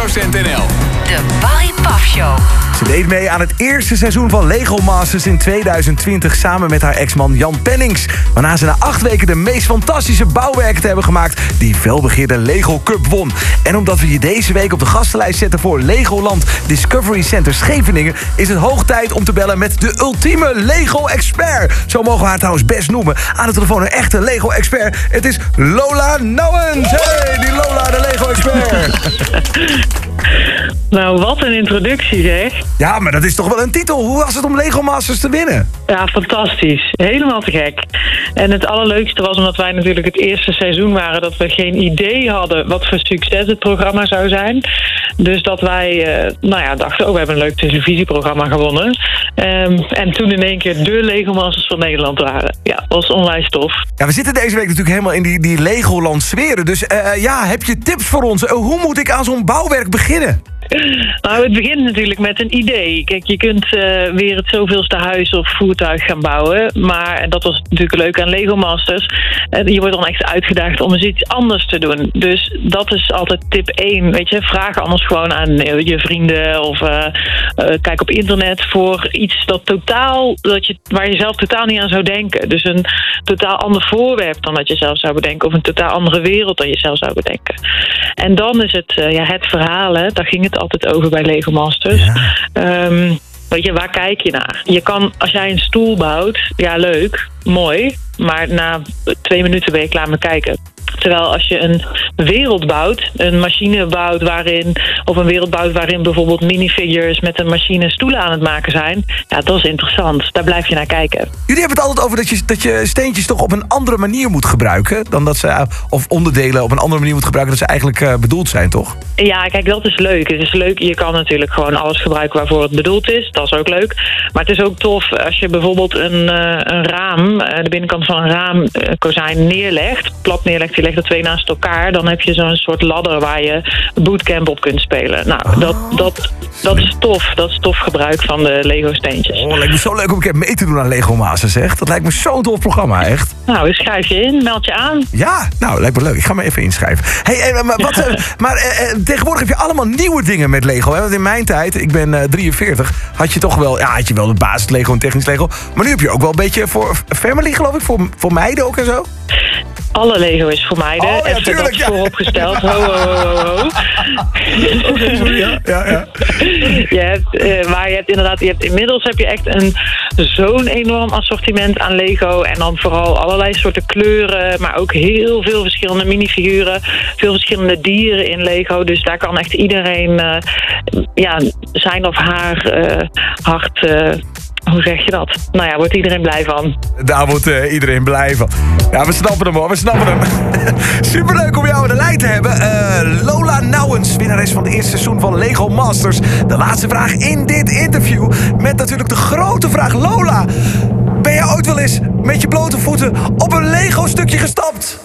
100%NL. De Barry Paf Show. Ze deed mee aan het eerste seizoen van Lego Masters in 2020... samen met haar ex-man Jan Pennings. Waarna ze na 8 weken de meest fantastische bouwwerken te hebben gemaakt... die felbegeerde Lego Cup won. En omdat we je deze week op de gastenlijst zetten... voor Legoland Discovery Center Scheveningen... is het hoog tijd om te bellen met de ultieme Lego-expert. Zo mogen we haar trouwens best noemen. Aan de telefoon een echte Lego-expert. Het is Lola Nouwens. Hey, die Lola, de Lego-expert. Nou, wat een introductie zeg. Ja, maar dat is toch wel een titel. Hoe was het om Lego Masters te winnen? Ja, fantastisch. Helemaal te gek. En het allerleukste was omdat wij natuurlijk het eerste seizoen waren... dat we geen idee hadden wat voor succes het programma zou zijn. Dus dat wij dachten, we hebben een leuk televisieprogramma gewonnen. En toen in één keer de Lego Masters van Nederland waren. Ja, dat was onwijs tof. Ja, we zitten deze week natuurlijk helemaal in die Legoland sferen. Dus heb je tips voor ons? Hoe moet ik aan zo'n bouwwerk beginnen? Nou, het begint natuurlijk met een idee. Kijk, je kunt weer het zoveelste huis of voertuig gaan bouwen. Maar, en dat was natuurlijk leuk aan Lego Masters... je wordt dan echt uitgedaagd om eens iets anders te doen. Dus dat is altijd tip 1. Weet je, vraag anders gewoon aan je vrienden... of kijk op internet voor iets waar je zelf totaal niet aan zou denken. Dus een totaal ander voorwerp dan dat je zelf zou bedenken... of een totaal andere wereld dan je zelf zou bedenken. En dan is het het verhaal, hè, daar ging het altijd over bij Lego Masters. Ja. Weet je, waar kijk je naar? Je kan, als jij een stoel bouwt, ja leuk, mooi... maar na 2 minuten ben je klaar met kijken. Terwijl als je een wereld bouwt, een machine bouwt waarin... of een wereld bouwt waarin bijvoorbeeld minifigures met een machine stoelen aan het maken zijn... ja, dat is interessant. Daar blijf je naar kijken. Jullie hebben het altijd over dat je steentjes toch op een andere manier moet gebruiken... dan dat ze, of onderdelen op een andere manier moet gebruiken... dan ze eigenlijk bedoeld zijn, toch? Ja, kijk, dat is leuk. Het is leuk. Je kan natuurlijk gewoon alles gebruiken waarvoor het bedoeld is. Dat is ook leuk. Maar het is ook tof als je bijvoorbeeld een raam... de binnenkant van een raamkozijn neerlegt... plat neerlegt, je legt er 2 naast elkaar... dan heb je zo'n soort ladder waar je bootcamp op kunt spelen. Nou, dat is tof. Dat is tof gebruik van de Lego-steentjes. Oh, lijkt me zo leuk om een keer mee te doen aan Lego Masters, zeg. Dat lijkt me zo'n tof programma, echt. Nou, schrijf je in, meld je aan. Ja, nou, lijkt me leuk. Ik ga me even inschrijven. Hey, tegenwoordig heb je allemaal nieuwe dingen met Lego. Hè? Want in mijn tijd, ik ben 43, had je wel de basis Lego en technisch Lego. Maar nu heb je ook wel een beetje voor family, geloof ik. Voor meiden ook en zo. Alle Lego is voor meiden. Oh, ja, tuurlijk, dat vooropgesteld. Ho. Ja. Inmiddels heb je echt zo'n enorm assortiment aan Lego. En dan vooral allerlei soorten kleuren. Maar ook heel veel verschillende minifiguren. Veel verschillende dieren in Lego. Dus daar kan echt iedereen zijn of haar hart... hoe zeg je dat? Nou ja, wordt iedereen blij van. Daar wordt iedereen blij van. Ja, we snappen hem hoor, we snappen hem. Superleuk om jou aan de lijn te hebben. Lola Nouwens, winnares van het eerste seizoen van Lego Masters. De laatste vraag in dit interview. Met natuurlijk de grote vraag. Lola, ben jij ooit wel eens met je blote voeten op een Lego stukje gestapt?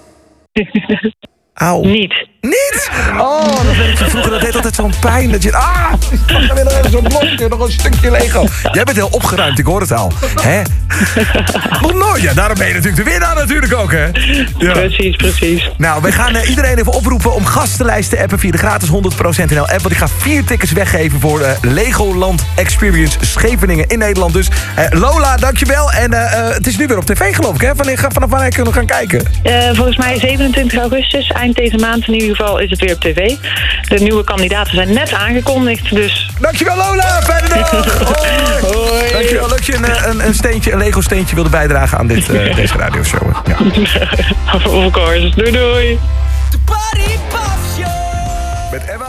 Auw. Niet. Niet? Oh, dat weet ik van vroeger. Dat deed altijd zo'n pijn. Dat je... dan wil er zo'n blokje, nog een stukje Lego. Jij bent heel opgeruimd, ik hoor het al. Hè? Nog nooit. Ja, daarom ben je natuurlijk de winnaar natuurlijk ook, hè? Ja. Precies. Nou, wij gaan iedereen even oproepen om gastenlijst te appen via de gratis 100% NL app. Want ik ga 4 tickets weggeven voor Legoland Experience Scheveningen in Nederland. Dus Lola, dankjewel. En het is nu weer op tv, geloof ik, hè? Vanaf wanneer kunnen we gaan kijken? Volgens mij 27 augustus, eind deze maand in ieder geval, is het weer op tv. De nieuwe kandidaten zijn net aangekondigd, dus... Dankjewel Lola, fijne dag! Hoi! Dankjewel, leuk dat je een Lego steentje wilde bijdragen aan deze radioshow. Ja. Of course, doei! De Barry Paf Show! Met Emma.